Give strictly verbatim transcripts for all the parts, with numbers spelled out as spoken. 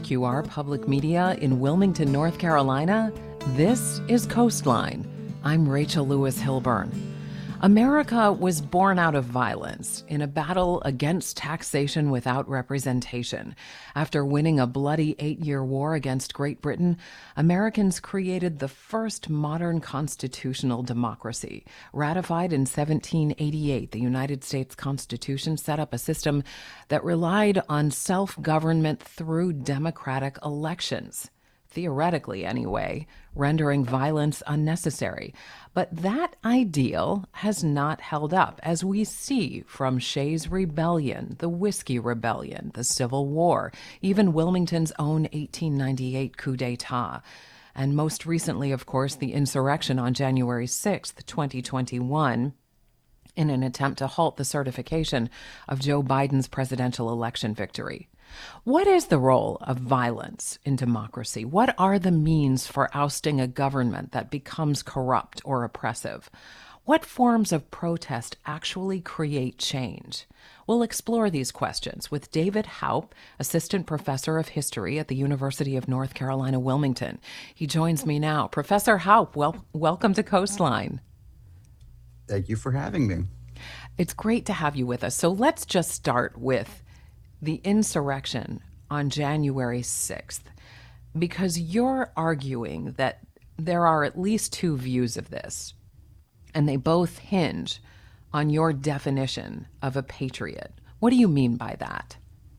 H Q R Public Media in Wilmington, North Carolina, this is Coastline. I'm Rachel Lewis Hilburn. America was born out of violence in a battle against taxation without representation. After winning a bloody eight-year war against Great Britain, Americans created the first modern constitutional democracy. Ratified in seventeen eighty-eight, the United States Constitution set up a system that relied on self-government through democratic elections. Theoretically anyway, rendering violence unnecessary. But that ideal has not held up, as we see from Shays' Rebellion, the Whiskey Rebellion, the Civil War, even Wilmington's own eighteen ninety-eight coup d'etat. And most recently, of course, the insurrection on January sixth, twenty twenty-one, in an attempt to halt the certification of Joe Biden's presidential election victory. What is the role of violence in democracy? What are the means for ousting a government that becomes corrupt or oppressive? What forms of protest actually create change? We'll explore these questions with David Haupt, Assistant Professor of History at the University of North Carolina, Wilmington. He joins me now. Professor Haupt, wel- welcome to Coastline. Thank you for having me. It's great to have you with us. So let's just start with the insurrection on January sixth, because you're arguing that there are at least two views of this, and they both hinge on your definition of a patriot. What do you mean by that?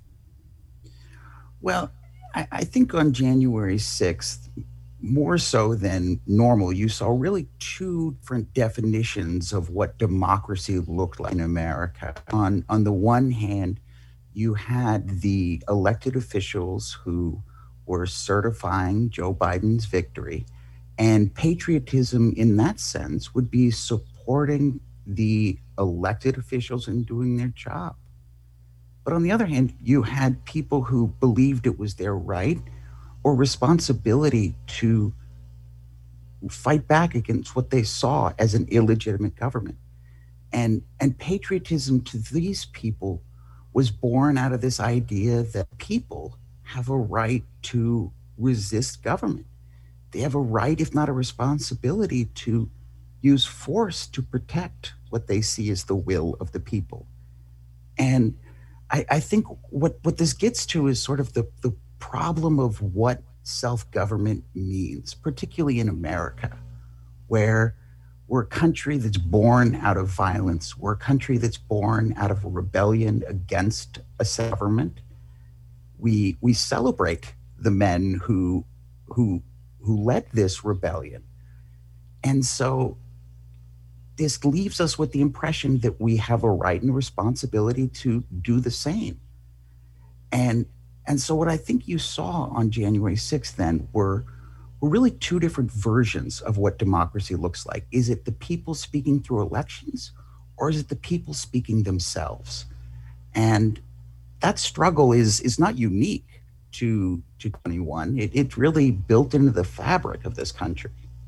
Well, I, I think on January sixth, more so than normal, you saw really two different definitions of what democracy looked like in America. On, on the one hand, you had the elected officials who were certifying Joe Biden's victory, and patriotism in that sense would be supporting the elected officials in doing their job. But on the other hand, you had people who believed it was their right or responsibility to fight back against what they saw as an illegitimate government. And, and patriotism to these people was born out of this idea that people have a right to resist government. They have a right, if not a responsibility, to use force to protect what they see as the will of the people. And I, I think what, what this gets to is sort of the, the problem of what self-government means, particularly in America, where we're a country that's born out of violence. We're a country that's born out of a rebellion against a government. We we celebrate the men who who who led this rebellion. And so this leaves us with the impression that we have a right and responsibility to do the same. And and so what I think you saw on January sixth then were We're really two different versions of what democracy looks like. Is it the people speaking through elections, or is it the people speaking themselves? And that struggle is is not unique to, to twenty-one. It, it's really built into the fabric of this country.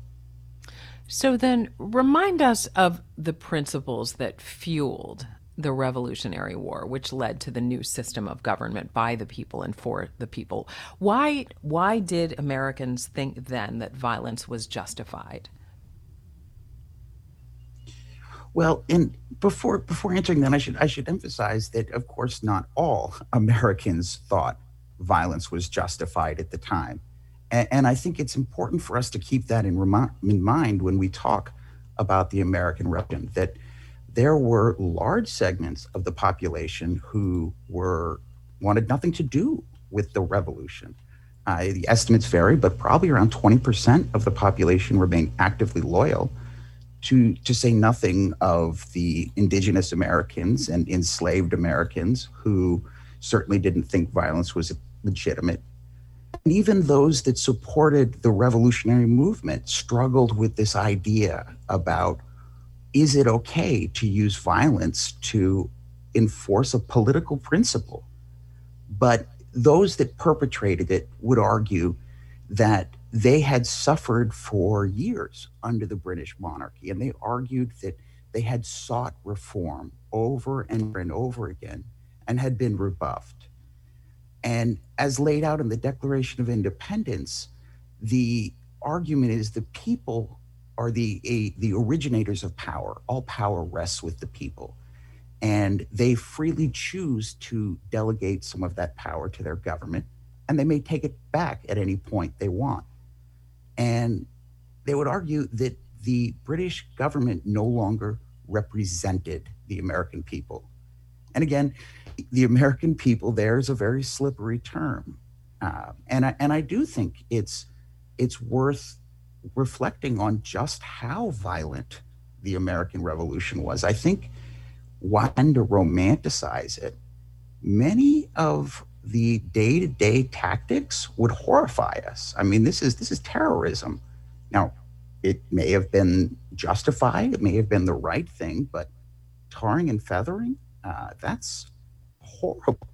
So then remind us of the principles that fueled the Revolutionary War, which led to the new system of government by the people and for the people. Why why did Americans think then that violence was justified? Well, and before before answering that, I should I should emphasize that, of course, not all Americans thought violence was justified at the time. And, and I think it's important for us to keep that in, remi- in mind when we talk about the American Revolution, that there were large segments of the population who were wanted nothing to do with the revolution. Uh, the estimates vary, but probably around twenty percent of the population remained actively loyal, to, to say nothing of the indigenous Americans and enslaved Americans who certainly didn't think violence was legitimate. And even those that supported the revolutionary movement struggled with this idea about, is it okay to use violence to enforce a political principle? But those that perpetrated it would argue that they had suffered for years under the British monarchy, and they argued that they had sought reform over and over and over again and had been rebuffed. And as laid out in the Declaration of Independence, the argument is the people are the a, the originators of power. All power rests with the people, and they freely choose to delegate some of that power to their government, and they may take it back at any point they want. And they would argue that the British government no longer represented the American people. And again, the American people there is a very slippery term, uh, and I, and I do think it's it's worth reflecting on just how violent the American Revolution was. I think, while to romanticize it, many of the day-to-day tactics would horrify us. I mean, this is this is terrorism. Now, it may have been justified, it may have been the right thing, but tarring and feathering, uh, that's horrible.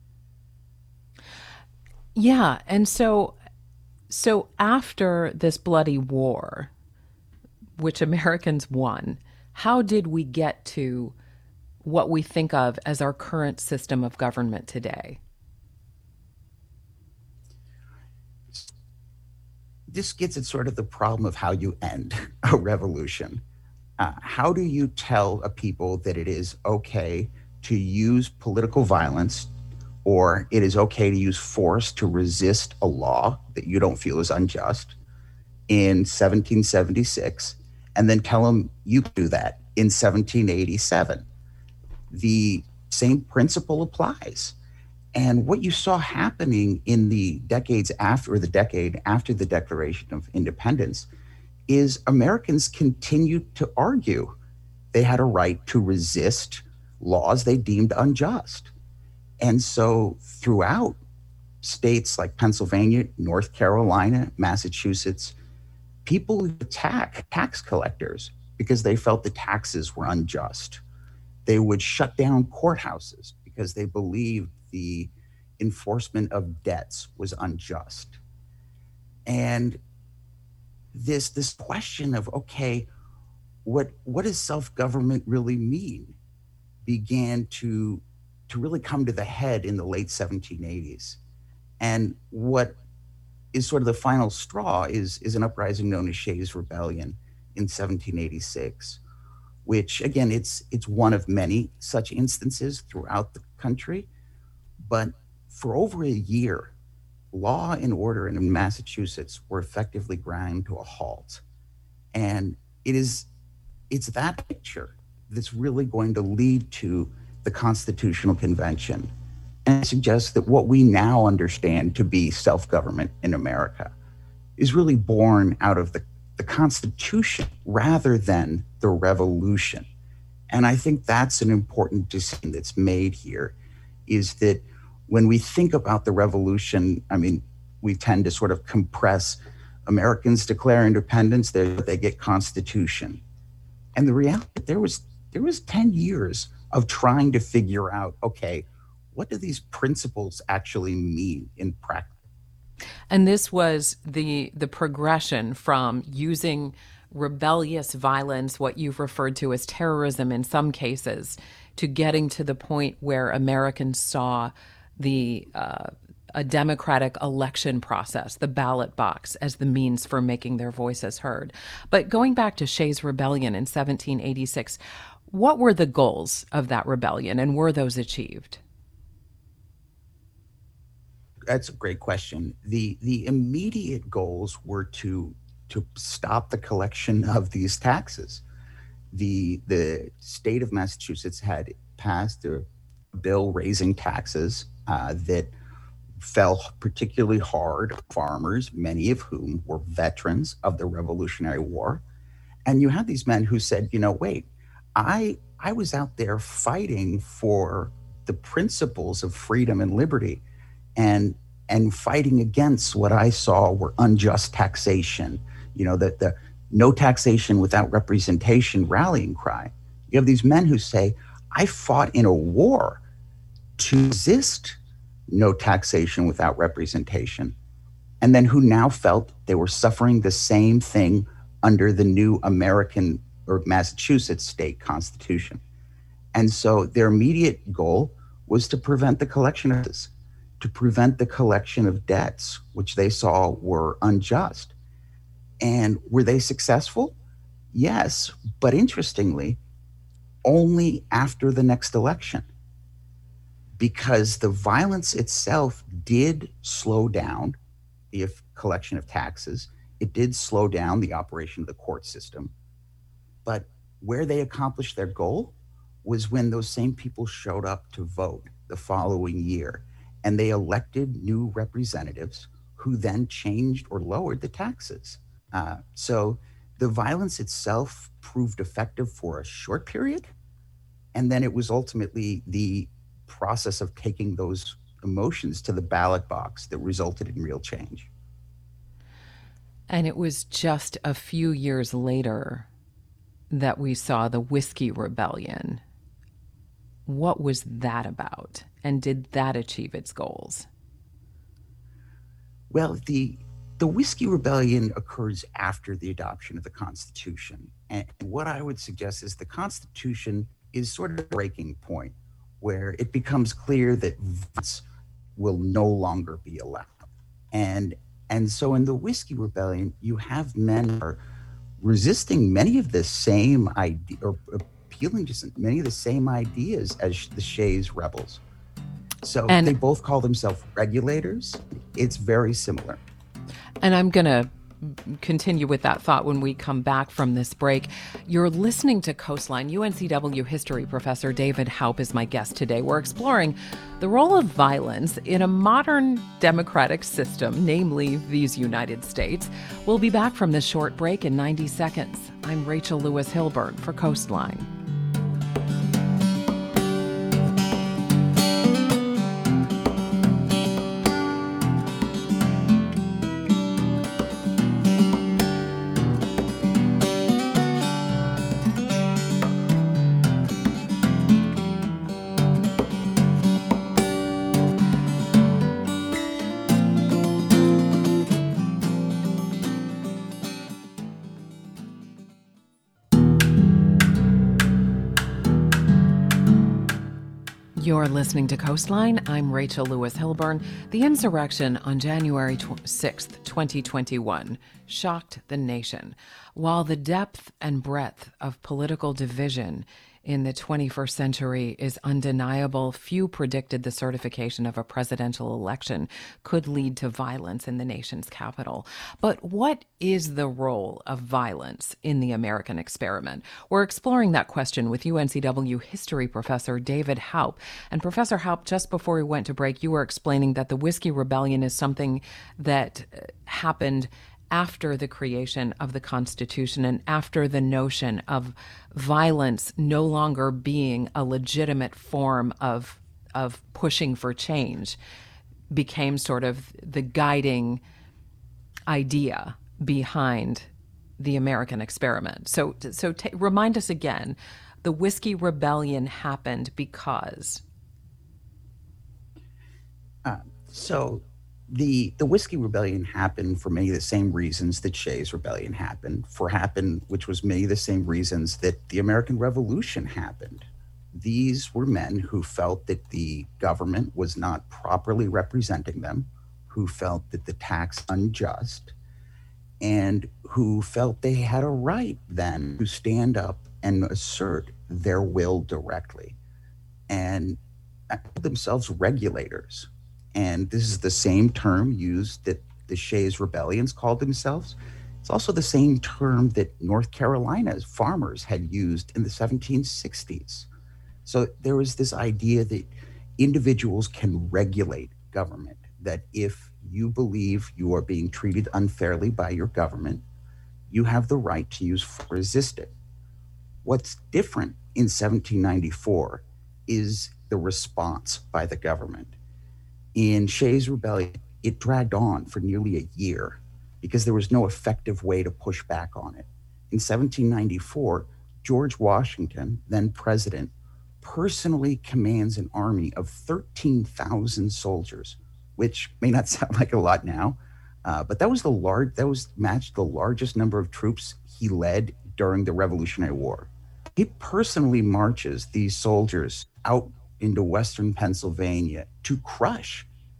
Yeah, and so so after this bloody war, which Americans won, how did we get to what we think of as our current system of government today? This gets at sort of the problem of how you end a revolution. Uh, how do you tell a people that it is okay to use political violence, or it is okay to use force to resist a law that you don't feel is unjust in seventeen seventy-six, and then tell them you can do that in seventeen eighty-seven? The same principle applies. And what you saw happening in the decades after, or the decade after the Declaration of Independence, is Americans continued to argue they had a right to resist laws they deemed unjust. And so throughout states like Pennsylvania, North Carolina, Massachusetts, people would attack tax collectors because they felt the taxes were unjust. They would shut down courthouses because they believed the enforcement of debts was unjust. And this this question of, okay, what what does self-government really mean, began to to really come to the head in the late seventeen eighties. And what is sort of the final straw is, is an uprising known as Shays' Rebellion in seventeen eighty-six, which again, it's it's one of many such instances throughout the country. But for over a year, law and order in Massachusetts were effectively ground to a halt. And it is it's that picture that's really going to lead to the Constitutional Convention, and suggests that what we now understand to be self-government in America is really born out of the, the Constitution rather than the revolution. And I think that's an important distinction that's made here, is that when we think about the revolution, I mean, we tend to sort of compress Americans declare independence, they, they get Constitution. And the reality, there was there was ten years of trying to figure out, okay, what do these principles actually mean in practice? And this was the the progression from using rebellious violence, what you've referred to as terrorism in some cases, to getting to the point where Americans saw the uh, a democratic election process, the ballot box, as the means for making their voices heard. But going back to Shays' Rebellion in seventeen eighty-six, what were the goals of that rebellion, and were those achieved? That's a great question. The the immediate goals were to to stop the collection of these taxes. The the state of Massachusetts had passed a bill raising taxes uh, that fell particularly hard on farmers, many of whom were veterans of the Revolutionary War. And you had these men who said, you know, wait, I I was out there fighting for the principles of freedom and liberty, and and fighting against what I saw were unjust taxation, you know, the, the no taxation without representation rallying cry. You have these men who say, I fought in a war to resist no taxation without representation, and then who now felt they were suffering the same thing under the new American or Massachusetts state constitution. And so their immediate goal was to prevent the collection of this. to prevent the collection of debts, which they saw were unjust. And were they successful? Yes, but interestingly, only after the next election, because the violence itself did slow down the collection of taxes. It did slow down the operation of the court system. But where they accomplished their goal was when those same people showed up to vote the following year, and they elected new representatives who then changed or lowered the taxes. Uh, so the violence itself proved effective for a short period, and then it was ultimately the process of taking those emotions to the ballot box that resulted in real change. And it was just a few years later that we saw the Whiskey Rebellion. What was that about? And did that achieve its goals? Well, the the Whiskey Rebellion occurs after the adoption of the Constitution. And what I would suggest is the Constitution is sort of a breaking point where it becomes clear that violence will no longer be allowed. And and so in the Whiskey Rebellion, you have men who are resisting many of the same idea, or appealing to many of the same ideas as the Shays rebels. So and, they both call themselves regulators. It's very similar. And I'm going to continue with that thought when we come back from this break. You're listening to Coastline. U N C W history professor David Haupt is my guest today. We're exploring the role of violence in a modern democratic system, namely these United States. We'll be back from this short break in ninety seconds. I'm Rachel Lewis Hilburn for Coastline. You're listening to Coastline. I'm Rachel Lewis Hilburn. The insurrection on January sixth, twenty twenty-one shocked the nation. While the depth and breadth of political division in the twenty-first century is undeniable, few predicted the certification of a presidential election could lead to violence in the nation's capital. But what is the role of violence in the American experiment? We're exploring that question with U N C W history professor David Haupt. And Professor Haupt, just before we went to break, you were explaining that the Whiskey Rebellion is something that happened after the creation of the Constitution and after the notion of violence no longer being a legitimate form of of pushing for change became sort of the guiding idea behind the American experiment. So, so t- remind us again, the Whiskey Rebellion happened because? Uh, so the the Whiskey Rebellion happened for many of the same reasons that Shays Rebellion happened, for happened, which was many of the same reasons that the American Revolution happened. These were men who felt that the government was not properly representing them, who felt that the tax unjust, and who felt they had a right then to stand up and assert their will directly, and themselves regulators. And this is the same term used that the Shays Rebellions called themselves. It's also the same term that North Carolina's farmers had used in the seventeen sixties. So there was this idea that individuals can regulate government, that if you believe you are being treated unfairly by your government, you have the right to use force to resist it. What's different in seventeen ninety-four is the response by the government. In Shays Rebellion, it dragged on for nearly a year because there was no effective way to push back on it. In seventeen ninety-four, George Washington, then president, personally commands an army of thirteen thousand soldiers, which may not sound like a lot now, uh, but that was the large that was matched the largest number of troops he led during the Revolutionary War. He personally marches these soldiers out into Western Pennsylvania to crush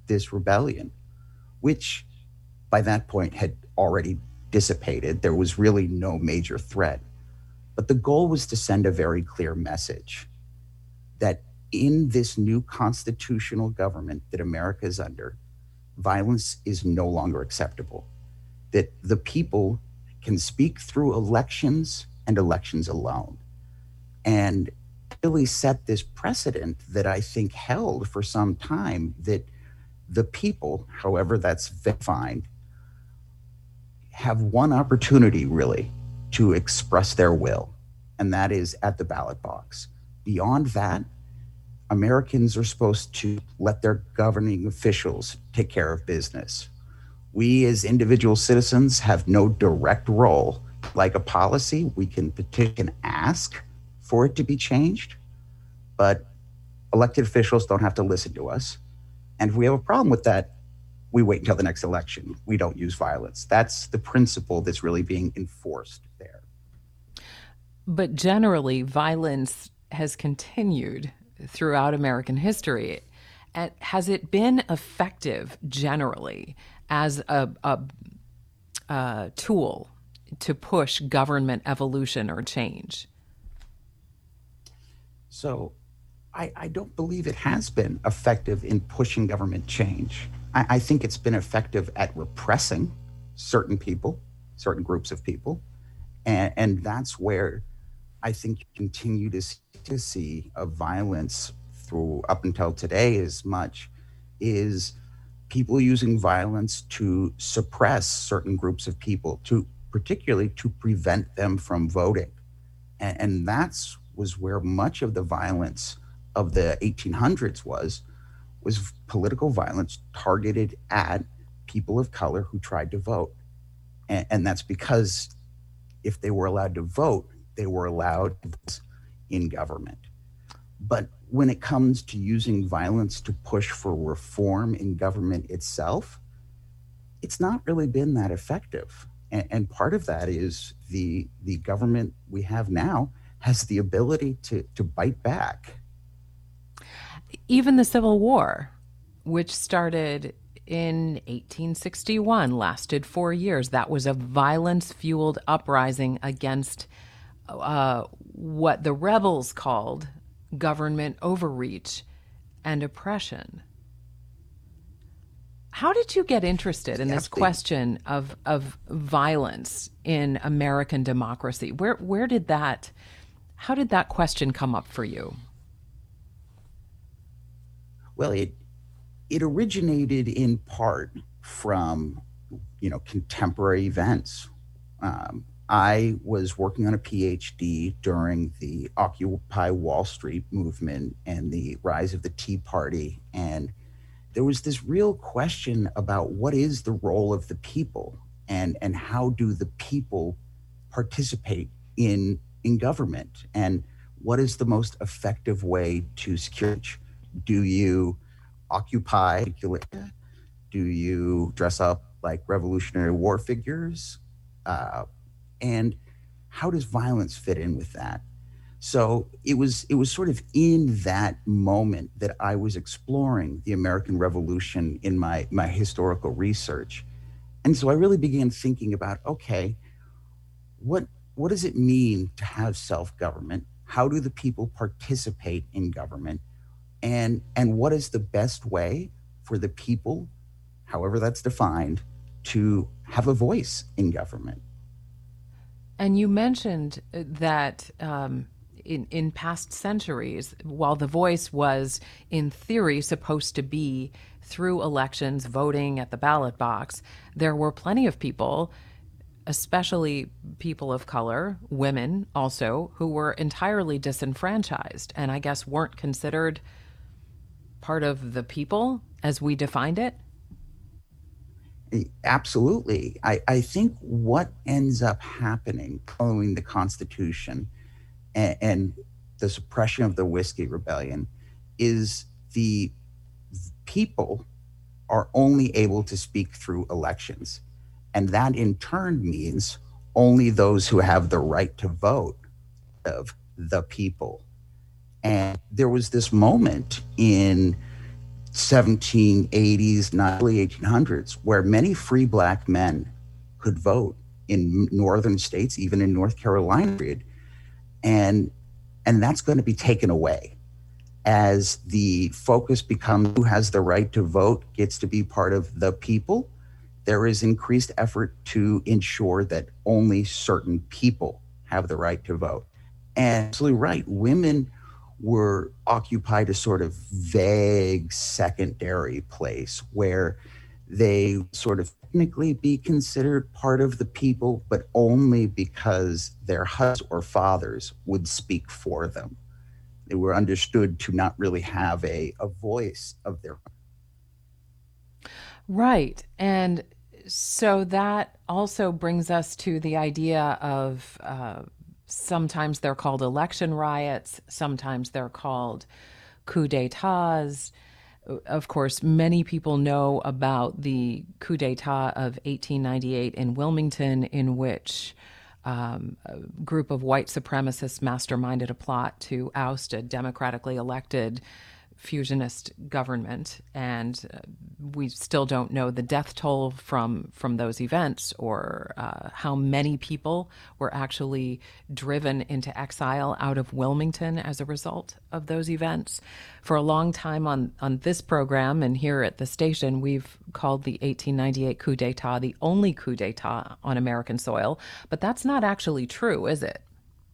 this rebellion, which by that point had already dissipated. There was really no major threat. But the goal was to send a very clear message that in this new constitutional government that America is under, violence is no longer acceptable, that the people can speak through elections and elections alone. And really set this precedent that I think held for some time, that the people, however that's defined, have one opportunity really to express their will, and that is at the ballot box. Beyond that, Americans are supposed to let their governing officials take care of business. We as individual citizens have no direct role. Like a policy, we can petition, ask for it to be changed, but elected officials don't have to listen to us. And if we have a problem with that, we wait until the next election. We don't use violence. That's the principle that's really being enforced there. But generally, violence has continued throughout American history. And has it been effective generally as a, a, a tool to push government evolution or change? So I, I don't believe it has been effective in pushing government change. I, I think it's been effective at repressing certain people, certain groups of people. And, and that's where I think you continue to see, to see a violence through up until today as much is people using violence to suppress certain groups of people, to particularly to prevent them from voting. And, and that's was where much of the violence of the eighteen hundreds was, was political violence targeted at people of color who tried to vote. And, and that's because if they were allowed to vote, they were allowed in government. But when it comes to using violence to push for reform in government itself, it's not really been that effective. And, and part of that is the, the government we have now has the ability to, to bite back. Even the Civil War, which started in eighteen sixty-one, lasted four years. That was a violence-fueled uprising against uh, what the rebels called government overreach and oppression. How did you get interested in this question of of violence in American democracy? Where where did that, how did that question come up for you? Well, it it originated in part from, you know, contemporary events. Um, I was working on a PhD during the Occupy Wall Street movement and the rise of the Tea Party. And there was this real question about what is the role of the people, and, and how do the people participate in, in government, and what is the most effective way to secure? Do you occupy? Do you dress up like Revolutionary War figures? Uh, and how does violence fit in with that? So it was it was sort of in that moment that I was exploring the American Revolution in my, my historical research. And so I really began thinking about, okay, what what does it mean to have self-government? How do the people participate in government? And, and what is the best way for the people, however that's defined, to have a voice in government? And you mentioned that um, in, in past centuries, while the voice was, in theory, supposed to be through elections, voting at the ballot box, there were plenty of people, especially people of color, women also, who were entirely disenfranchised and I guess weren't considered part of the people as we defined it? Absolutely. I, I think what ends up happening following the Constitution and, and the suppression of the Whiskey Rebellion is the people are only able to speak through elections. And that in turn means only those who have the right to vote of the people. And there was this moment in seventeen eighties, not early eighteen hundreds, where many free black men could vote in northern states, even in North Carolina, and and that's going to be taken away as the focus becomes who has the right to vote gets to be part of the people. There is increased effort to ensure that only certain people have the right to vote. And absolutely right, women were occupied a sort of vague secondary place where they sort of technically be considered part of the people, but only because their husbands or fathers would speak for them. They were understood to not really have a, a voice of their own. Right. And so that also brings us to the idea of uh, sometimes they're called election riots, sometimes they're called coups d'etats. Of course, many people know about the coup d'etat of eighteen ninety-eight in Wilmington, in which um, a group of white supremacists masterminded a plot to oust a democratically elected fusionist government, and uh, we still don't know the death toll from from those events, or uh, how many people were actually driven into exile out of Wilmington as a result of those events. For a long time on on this program and here at the station, we've called the eighteen ninety-eight coup d'etat the only coup d'etat on American soil, but that's not actually true, is it?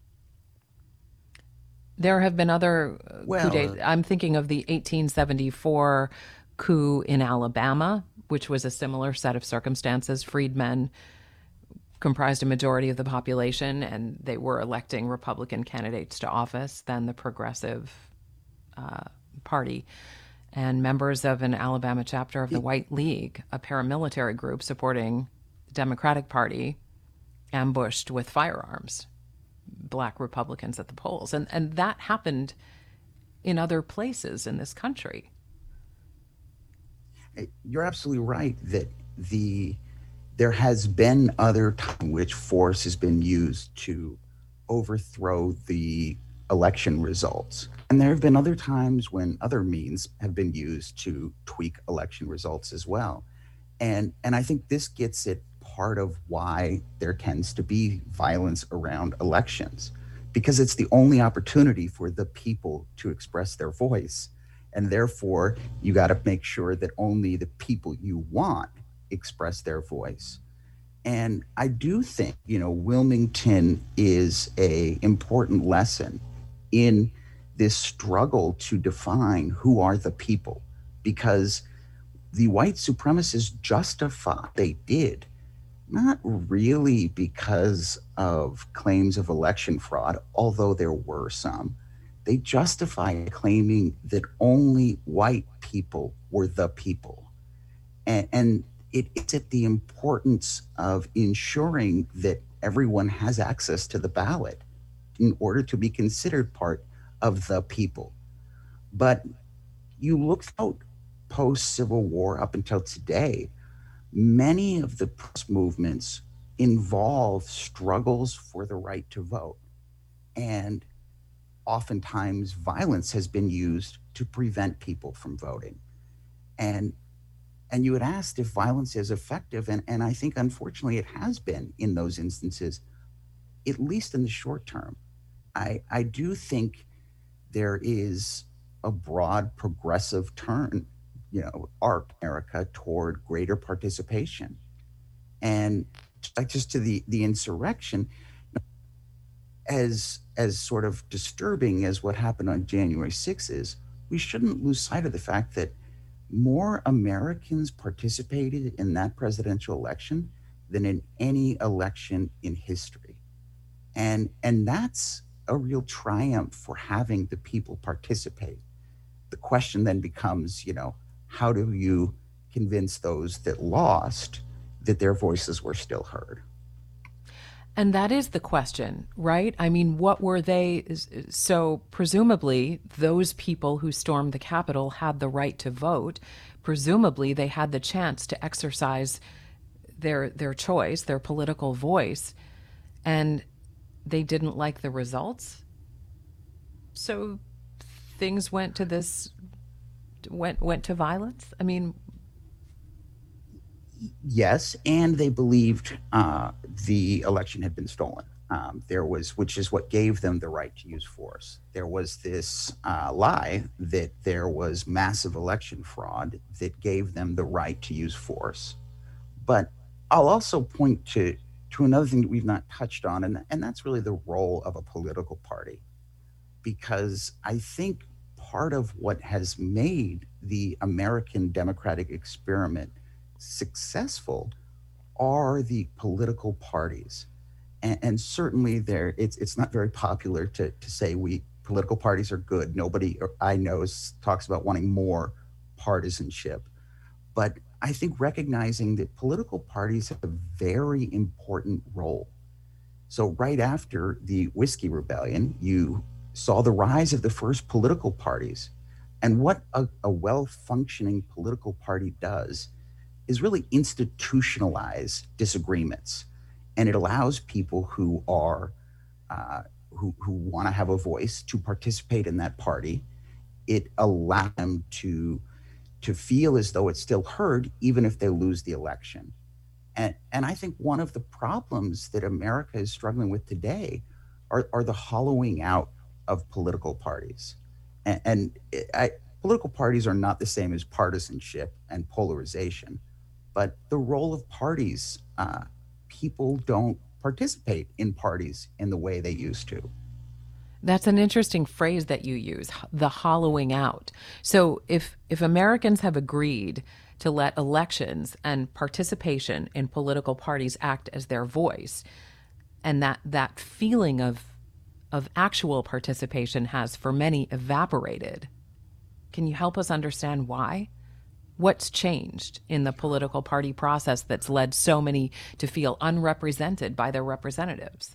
There have been other uh, Well, coup d'etats. I'm thinking of the eighteen seventy-four coup in Alabama, which was a similar set of circumstances. Freedmen comprised a majority of the population, and they were electing Republican candidates to office, then the Progressive uh, Party. And members of an Alabama chapter of the White League, a paramilitary group supporting the Democratic Party, ambushed with firearms Black Republicans at the polls. And, and that happened in other places in this country. You're absolutely right that the there has been other time which force has been used to overthrow the election results. And there have been other times when other means have been used to tweak election results as well. And and I think this gets at part of why there tends to be violence around elections, because it's the only opportunity for the people to express their voice. And therefore, you got to make sure that only the people you want express their voice. And I do think, you know, Wilmington is a important lesson in this struggle to define who are the people, because the white supremacists justify they did, not really because of claims of election fraud, although there were some. They justify claiming that only white people were the people. And, and it, it's at the importance of ensuring that everyone has access to the ballot in order to be considered part of the people. But you look out post-Civil War up until today, many of the protest movements involve struggles for the right to vote. And oftentimes violence has been used to prevent people from voting. And and you had asked if violence is effective, and, and I think unfortunately it has been in those instances, at least in the short term. I, I do think there is a broad progressive turn, you know, arc America toward greater participation. And like just to the, the insurrection, as as sort of disturbing as what happened on January sixth is, we shouldn't lose sight of the fact that more Americans participated in that presidential election than in any election in history. And and that's a real triumph for having the people participate. The question then becomes, you know, how do you convince those that lost that their voices were still heard? And that is the question, right? I mean, what were they? So presumably those people who stormed the Capitol had the right to vote. Presumably they had the chance to exercise their their choice, their political voice, and they didn't like the results. So things went to this went went to violence? I mean, Yes, and they believed uh, the election had been stolen. Um, there was, which is what gave them the right to use force. There was this uh, lie that there was massive election fraud that gave them the right to use force. But I'll also point to to another thing that we've not touched on, and and that's really the role of a political party, because I think part of what has made the American democratic experiment successful are the political parties. And, and certainly there it's it's not very popular to to say we political parties are good. Nobody I know talks about wanting more partisanship. But I think recognizing that political parties have a very important role. So right after the Whiskey Rebellion, you saw the rise of the first political parties. And what a, a well-functioning political party does is really institutionalize disagreements, and it allows people who are uh, who who want to have a voice to participate in that party. It allows them to to feel as though it's still heard, even if they lose the election. And and I think one of the problems that America is struggling with today are are the hollowing out of political parties, and, and I, political parties are not the same as partisanship and polarization. But the role of parties, uh, people don't participate in parties in the way they used to. that's an interesting phrase that you use, h- the hollowing out. So if if Americans have agreed to let elections and participation in political parties act as their voice, and that that feeling of of actual participation has for many evaporated, can you help us understand why? What's changed in the political party process that's led so many to feel unrepresented by their representatives?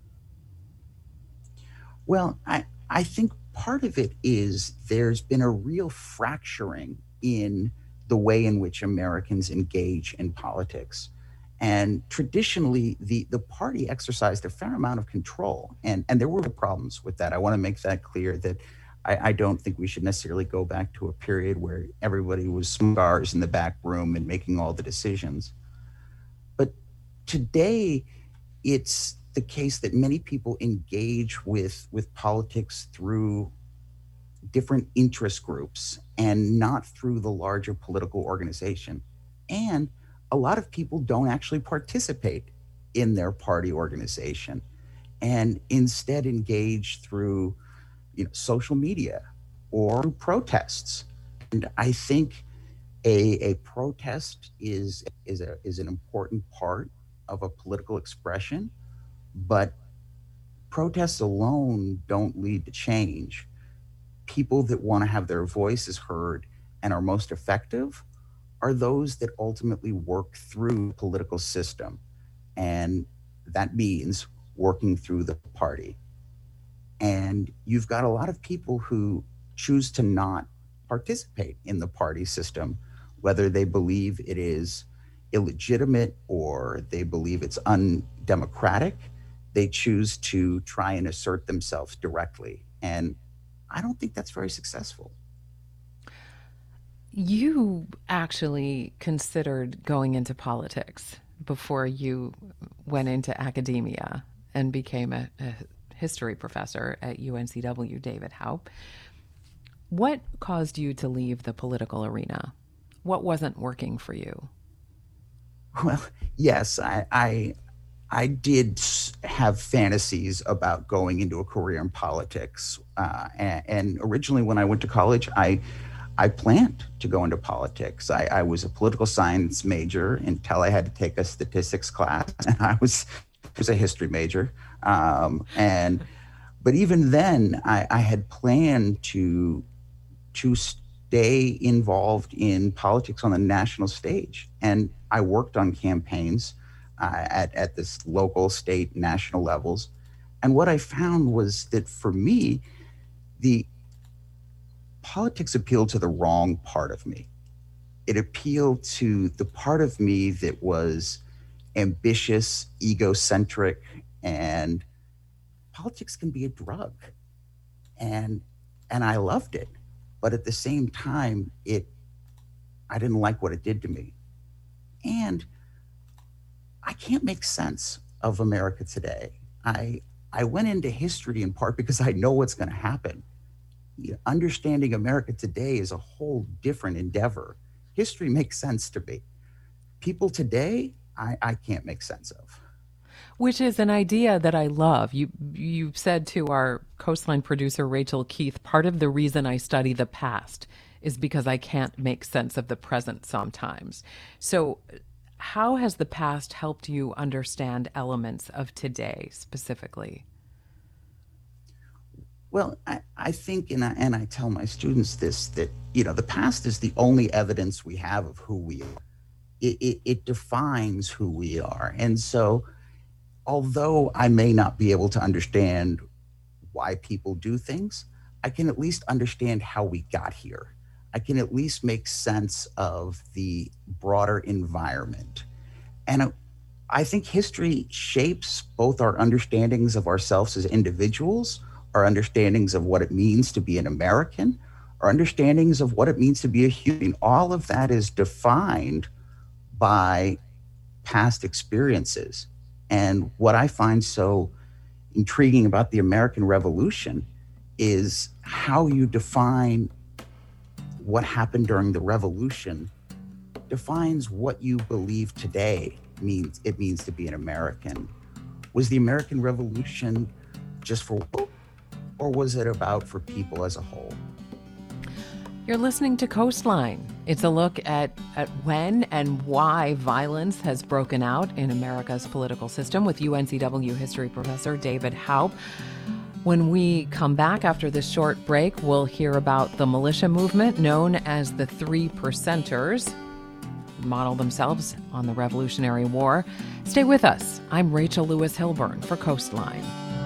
Well, I, I think part of it is there's been a real fracturing in the way in which Americans engage in politics. And traditionally, the, the party exercised a fair amount of control. And, and there were problems with that. I want to make that clear that I, I don't think we should necessarily go back to a period where everybody was cigars in the back room and making all the decisions. But today, it's the case that many people engage with with politics through different interest groups and not through the larger political organization. And a lot of people don't actually participate in their party organization and instead engage through you know, social media or protests. And I think a, a protest is is a is an important part of a political expression, but protests alone don't lead to change. People that want to have their voices heard and are most effective are those that ultimately work through the political system. And that means working through the party. And you've got a lot of people who choose to not participate in the party system, whether they believe it is illegitimate or they believe it's undemocratic. They choose to try and assert themselves directly. And I don't think that's very successful. You actually considered going into politics before you went into academia and became a, a history professor at U N C W, David Haupt. What caused you to leave the political arena? What wasn't working for you? Well, yes, I, I I did have fantasies about going into a career in politics, uh, and, and originally when I went to college, I I planned to go into politics. I, I was a political science major until I had to take a statistics class, and I was was a history major. Um, and but even then, I, I had planned to to stay involved in politics on the national stage, and I worked on campaigns uh, at at this local, state, national levels. And what I found was that for me, the politics appealed to the wrong part of me. It appealed to the part of me that was ambitious, egocentric, and politics can be a drug. And and I loved it. But at the same time, it I didn't like what it did to me. And I can't make sense of America today. I I went into history in part because I know what's going to happen. You know, understanding America today is a whole different endeavor. History makes sense to me. People today, I, I can't make sense of. Which is an idea that I love. You you said to our Coastline producer Rachel Keith, part of the reason I study the past is because I can't make sense of the present sometimes. So how has the past helped you understand elements of today specifically? Well, I, I think, and I, and I tell my students this, that, you know, the past is the only evidence we have of who we are. It, it, it defines who we are. And so, although I may not be able to understand why people do things, I can at least understand how we got here. I can at least make sense of the broader environment. And uh, I think history shapes both our understandings of ourselves as individuals, our understandings of what it means to be an American, our understandings of what it means to be a human. All of that is defined by past experiences. And what I find so intriguing about the American Revolution is how you define what happened during the Revolution defines what you believe today means it means to be an American. Was the American Revolution just for, or was it about for people as a whole? You're listening to Coastline. It's a look at, at when and why violence has broken out in America's political system with U N C W history professor David Haupt. When we come back after this short break, we'll hear about the militia movement known as the Three Percenters, who model themselves on the Revolutionary War. Stay with us. I'm Rachel Lewis Hilburn for Coastline.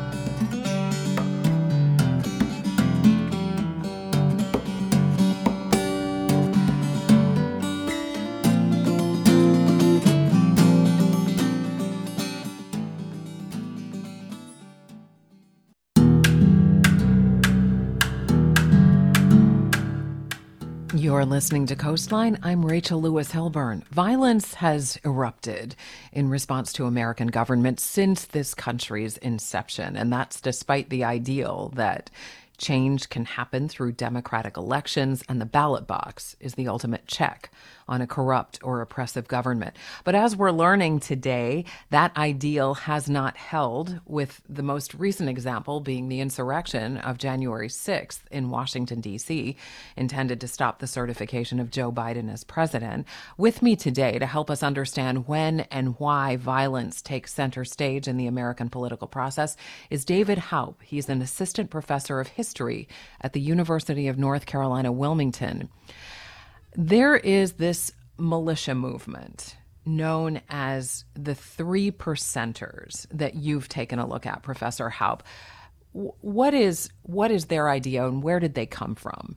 You're listening to Coastline. I'm Rachel Lewis Hilburn. Violence has erupted in response to American government since this country's inception, and that's despite the ideal that change can happen through democratic elections and the ballot box is the ultimate check on a corrupt or oppressive government. But as we're learning today, that ideal has not held, with the most recent example being the insurrection of January sixth in Washington, D C, intended to stop the certification of Joe Biden as president. With me today to help us understand when and why violence takes center stage in the American political process is David Haupt. He's an assistant professor of history at the University of North Carolina, Wilmington. There is this militia movement known as the Three Percenters that you've taken a look at, Professor Haupt. What is what is their idea and where did they come from?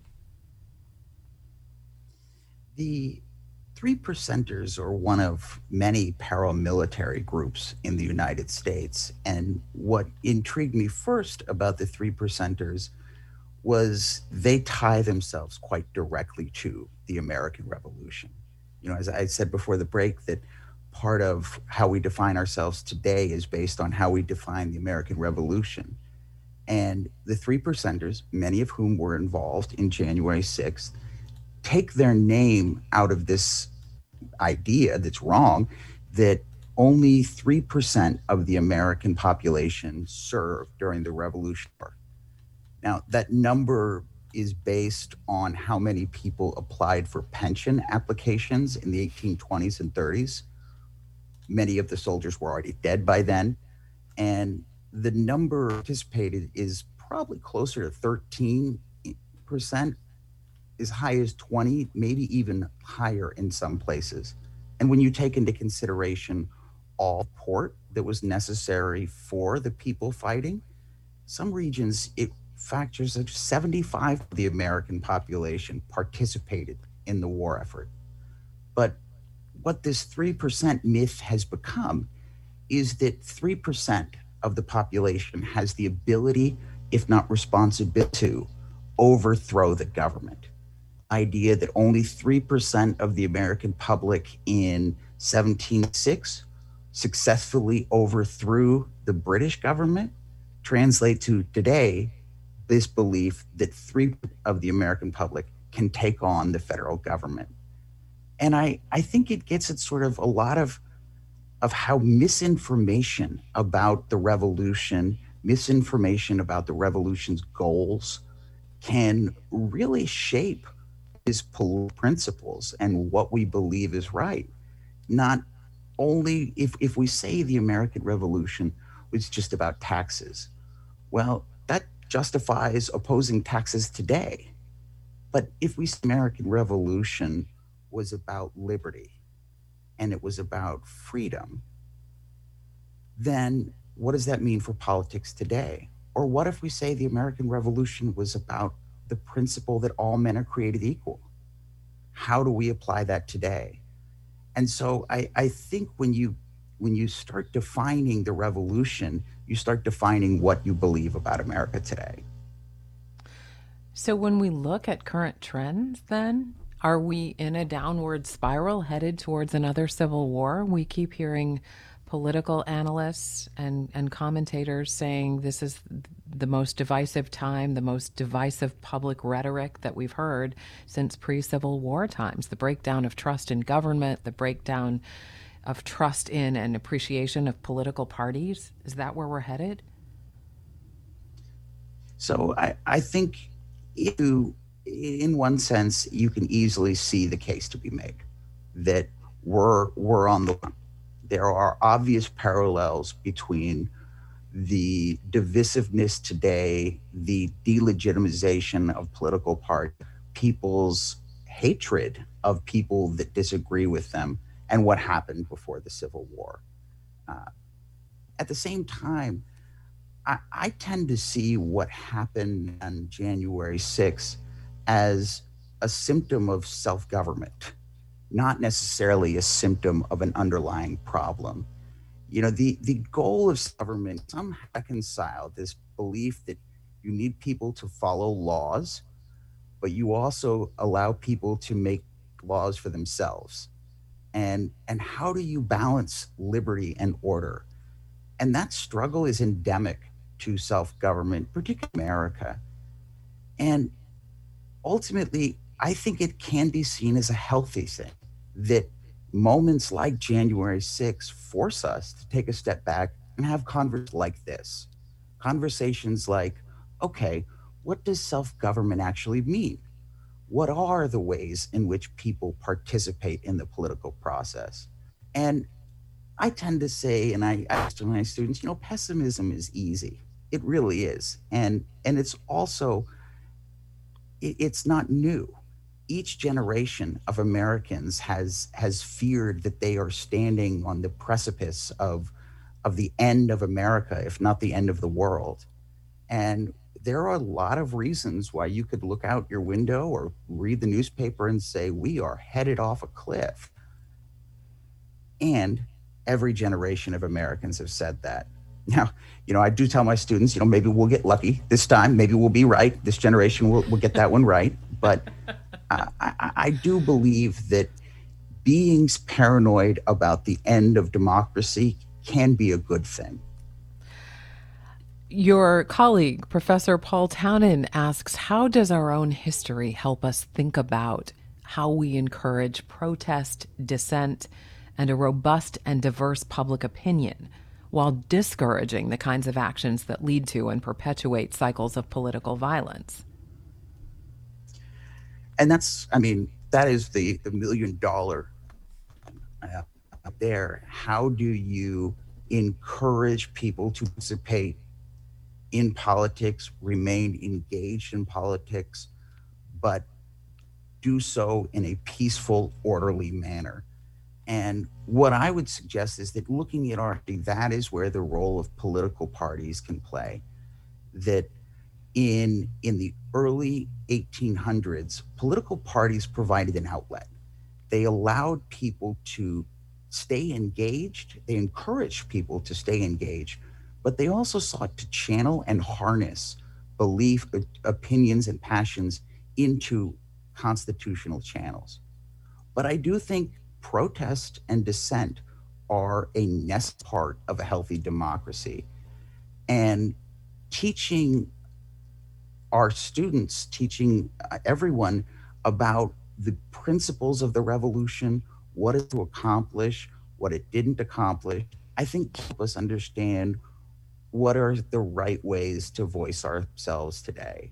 The Three Percenters are one of many paramilitary groups in the United States. And what intrigued me first about the Three Percenters was they tie themselves quite directly to the American Revolution. You know, as I said before the break, that part of how we define ourselves today is based on how we define the American Revolution. And the Three Percenters, many of whom were involved in January sixth, take their name out of this idea that's wrong, that only three percent of the American population served during the Revolution. Now, that number is based on how many people applied for pension applications in the eighteen twenties and thirties. Many of the soldiers were already dead by then. And the number participated is probably closer to thirteen percent, as high as twenty, maybe even higher in some places. And when you take into consideration all support that was necessary for the people fighting, some regions, it factors that seventy-five percent of the American population participated in the war effort. But what this three percent myth has become is that three percent of the population has the ability, if not responsibility, to overthrow the government. Idea that only three percent of the American public in seventeen oh six successfully overthrew the British government translate to today this belief that three of the American public can take on the federal government. And I, I think it gets at sort of a lot of of how misinformation about the revolution, misinformation about the revolution's goals can really shape his political principles and what we believe is right. Not only if, if we say the American Revolution was just about taxes, well, that justifies opposing taxes today. But if we say the American Revolution was about liberty and it was about freedom, then what does that mean for politics today? Or what if we say the American Revolution was about the principle that all men are created equal? How do we apply that today? And so I, I think when you when you start defining the revolution, you start defining what you believe about America today. So when we look at current trends, then, are we in a downward spiral headed towards another civil war? We keep hearing political analysts and, and commentators saying this is the most divisive time, the most divisive public rhetoric that we've heard since pre-Civil War times. The breakdown of trust in government, the breakdown of trust in and appreciation of political parties. Is that where we're headed? So I, I think if you, in one sense, you can easily see the case to be made that we're, we're on the there are obvious parallels between the divisiveness today, the delegitimization of political parties, people's hatred of people that disagree with them, and what happened before the Civil War. Uh, at the same time, I, I tend to see what happened on January sixth as a symptom of self-government, not necessarily a symptom of an underlying problem. You know, the, the goal of government somehow reconcile this belief that you need people to follow laws, but you also allow people to make laws for themselves. And, and how do you balance liberty and order? And that struggle is endemic to self-government, particularly America. And ultimately, I think it can be seen as a healthy thing that moments like January sixth force us to take a step back and have conversations like this. Conversations like, okay, what does self-government actually mean? What are the ways in which people participate in the political process? And I tend to say, and I ask my students, you know, pessimism is easy. It really is. And, and it's also, it, it's not new. Each generation of Americans has has feared that they are standing on the precipice of of the end of America, if not the end of the world. And there are a lot of reasons why you could look out your window or read the newspaper and say, we are headed off a cliff. And every generation of Americans have said that. Now, you know, I do tell my students, you know, maybe we'll get lucky this time. Maybe we'll be right. This generation will, will get that one right. But I, I, I do believe that being paranoid about the end of democracy can be a good thing. Your colleague, Professor Paul Townend, asks, how does our own history help us think about how we encourage protest, dissent, and a robust and diverse public opinion while discouraging the kinds of actions that lead to and perpetuate cycles of political violence? And that's, I mean, that is the, the million dollar uh, up there. How do you encourage people to participate in politics, remain engaged in politics, but do so in a peaceful, orderly manner? And what I would suggest is that looking at our, that is where the role of political parties can play. That in, in the early eighteen hundreds, political parties provided an outlet. They allowed people to stay engaged. They encouraged people to stay engaged, but they also sought to channel and harness belief, opinions, and passions into constitutional channels. But I do think protest and dissent are a necessary part of a healthy democracy. And teaching our students, teaching uh, everyone about the principles of the revolution, what it to accomplish, what it didn't accomplish, I think help us understand what are the right ways to voice ourselves today.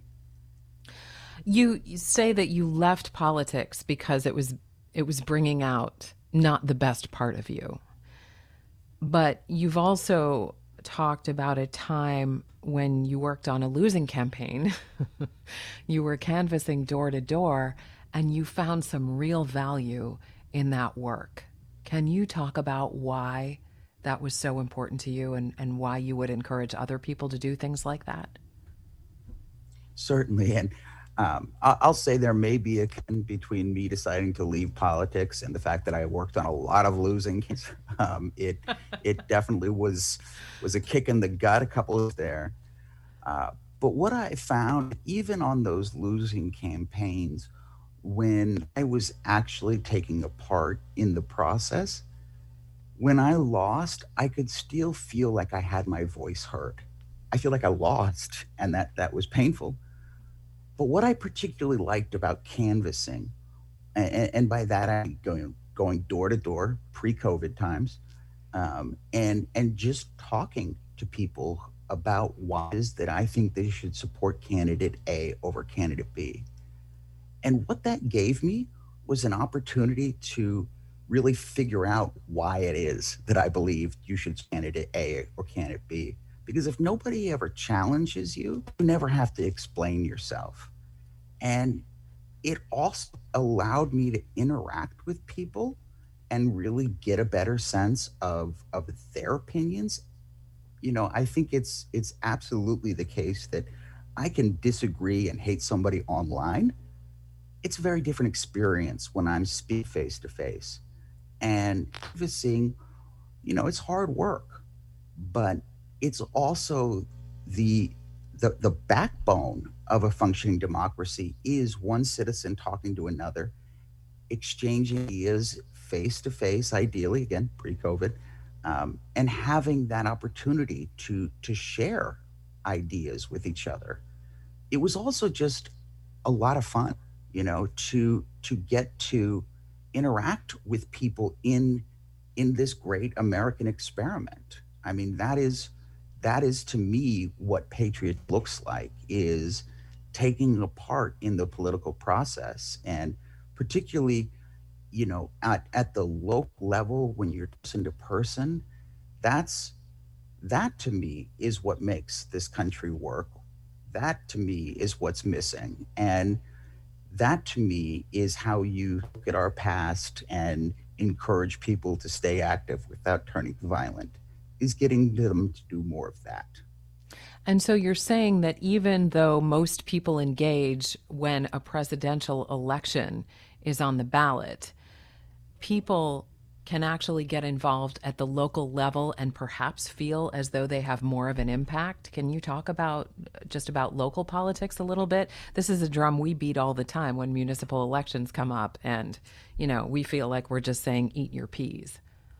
You, you say that you left politics because it was it was bringing out not the best part of you. But you've also talked about a time when you worked on a losing campaign. You were canvassing door to door and you found some real value in that work. Can you talk about why that was so important to you and, and why you would encourage other people to do things like that? Certainly. And um, I- I'll say there may be a connection between me deciding to leave politics and the fact that I worked on a lot of losing. cases. Um, it it definitely was was a kick in the gut a couple of there. Uh, but what I found, even on those losing campaigns, when I was actually taking a part in the process, when I lost, I could still feel like I had my voice heard. I feel like I lost, and that that was painful. But what I particularly liked about canvassing, and, and by that I going going door to door pre-COVID times, um, and and just talking to people about why it is that I think they should support candidate A over candidate B. And what that gave me was an opportunity to really figure out why it is that I believed you should candidate A or candidate B. Because if nobody ever challenges you, you never have to explain yourself. And it also allowed me to interact with people and really get a better sense of of their opinions. You know, I think it's it's absolutely the case that I can disagree and hate somebody online. It's a very different experience when I'm speak face to face. And canvassing, you know, it's hard work, but it's also the the the backbone of a functioning democracy is one citizen talking to another, exchanging ideas face to face, ideally again pre-COVID, um, and having that opportunity to to share ideas with each other. It was also just a lot of fun, you know, to to get to interact with people in in this great American experiment. I mean, that is that is to me what patriot looks like, is taking a part in the political process, and particularly, you know, at, at the local level when you're person to person, that's that to me is what makes this country work. That to me is what's missing. And that to me is how you look at our past and encourage people to stay active without turning violent, is getting them to do more of that. And so you're saying that even though most people engage when a presidential election is on the ballot, people can actually get involved at the local level and perhaps feel as though they have more of an impact. Can you talk about just about local politics a little bit? This is a drum we beat all the time when municipal elections come up, and, you know, we feel like we're just saying, eat your peas.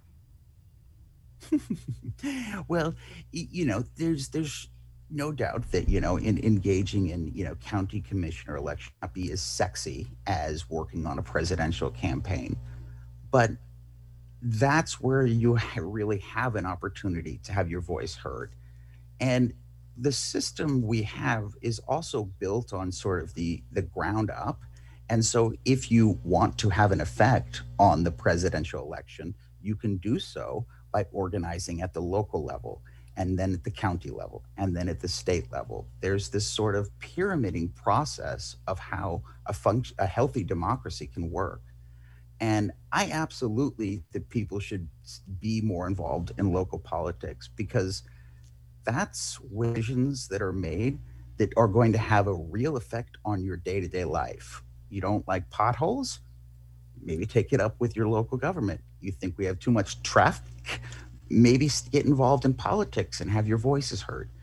Well, y- you know, there's there's no doubt that, you know, in engaging in, you know, county commissioner election not be as sexy as working on a presidential campaign, but that's where you ha- really have an opportunity to have your voice heard. And the system we have is also built on sort of the the ground up. And so if you want to have an effect on the presidential election, you can do so by organizing at the local level, and then at the county level, and then at the state level. There's this sort of pyramiding process of how a function a healthy democracy can work. And I absolutely think people should be more involved in local politics, because that's decisions that are made that are going to have a real effect on your day-to-day life. You don't like potholes? Maybe take it up with your local government. You think we have too much traffic? Maybe get involved in politics and have your voices heard.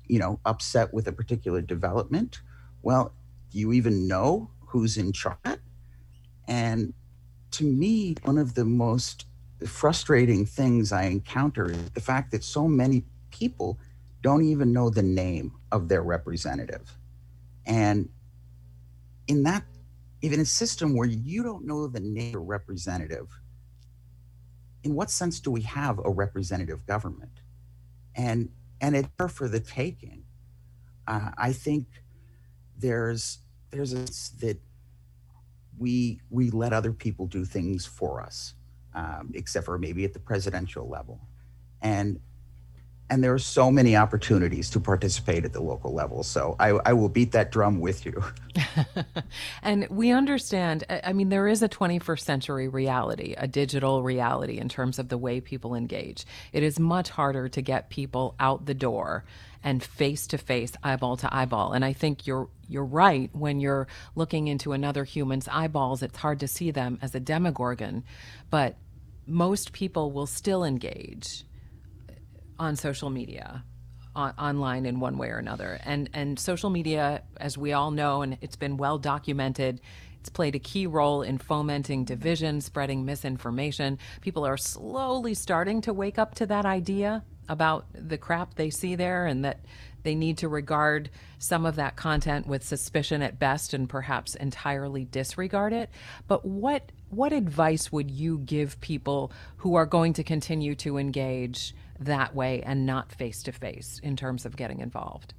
you know, upset with a particular development. Well, do you even know who's in charge? And to me, one of the most frustrating things I encounter is the fact that so many people don't even know the name of their representative. And in that, even a system where you don't know the name of your representative, in what sense do we have a representative government? And and it's there for the taking. Uh, I think there's there's a that we we let other people do things for us, um, except for maybe at the presidential level, and and there are so many opportunities to participate at the local level. So I, I will beat that drum with you. And we understand, I mean, there is a twenty-first century reality, a digital reality in terms of the way people engage. It is much harder to get people out the door and face to face, eyeball to eyeball. And I think you're you're right. When you're looking into another human's eyeballs, it's hard to see them as a demogorgon. But most people will still engage on social media, on, online in one way or another. And and social media, as we all know, and it's been well documented, it's played a key role in fomenting division, spreading misinformation. People are slowly starting to wake up to that idea about the crap they see there, and that they need to regard some of that content with suspicion at best and perhaps entirely disregard it. But what what advice would you give people who are going to continue to engage that way and not face to face in terms of getting involved?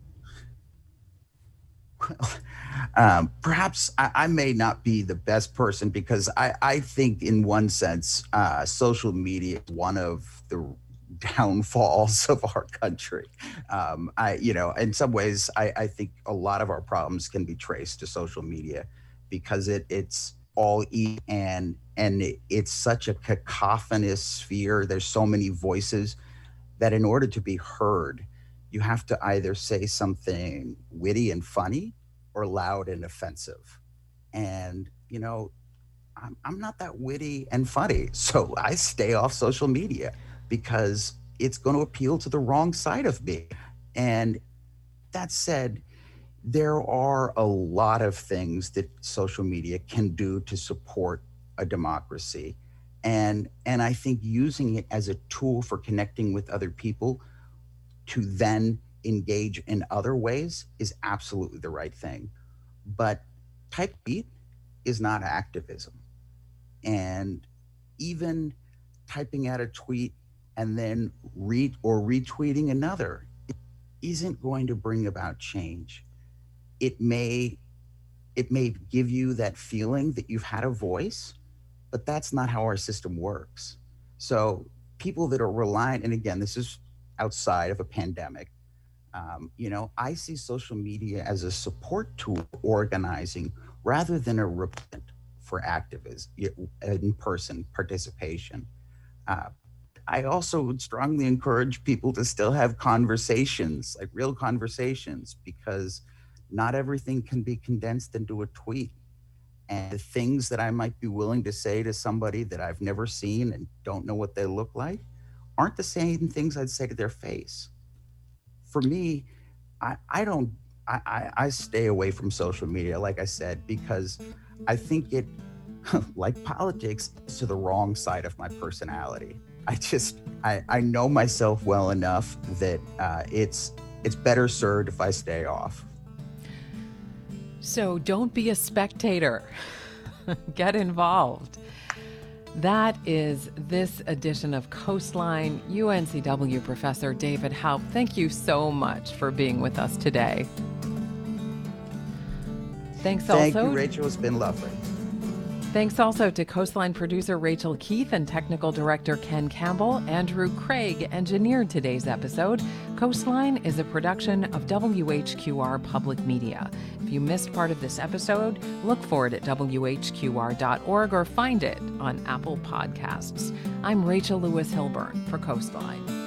Well, um, perhaps I, I may not be the best person, because I, I think in one sense, uh, social media is one of the downfalls of our country. Um, I, you know, in some ways, I, I think a lot of our problems can be traced to social media, because it it's all e and and it, it's such a cacophonous sphere. There's so many voices that in order to be heard, you have to either say something witty and funny or loud and offensive. And, you know, I'm, I'm not that witty and funny, so I stay off social media because it's going to appeal to the wrong side of me. And that said, there are a lot of things that social media can do to support a democracy. And, and I think using it as a tool for connecting with other people to then engage in other ways is absolutely the right thing. But type beat is not activism. And even typing out a tweet and then read or retweeting another isn't going to bring about change. It may, it may give you that feeling that you've had a voice, but that's not how our system works. So people that are reliant, and again, this is outside of a pandemic, um, you know, I see social media as a support tool for organizing rather than a replacement for activism, in-person participation. Uh, I also would strongly encourage people to still have conversations, like real conversations, because not everything can be condensed into a tweet. And the things that I might be willing to say to somebody that I've never seen and don't know what they look like aren't the same things I'd say to their face. For me, I, I don't, I, I, I stay away from social media, like I said, because I think it, like politics, is to the wrong side of my personality. I just, I, I know myself well enough that uh, it's, it's better served if I stay off. So don't be a spectator. Get involved. That is this edition of Coastline. U N C W professor David Haupt, thank you so much for being with us today. Thanks also. Thank you, Rachel. It's been lovely. Thanks also to Coastline producer Rachel Keith and technical director Ken Campbell. Andrew Craig engineered today's episode. Coastline is a production of W H Q R Public Media. If you missed part of this episode, look for it at W H Q R dot org or find it on Apple Podcasts. I'm Rachel Lewis Hilburn for Coastline.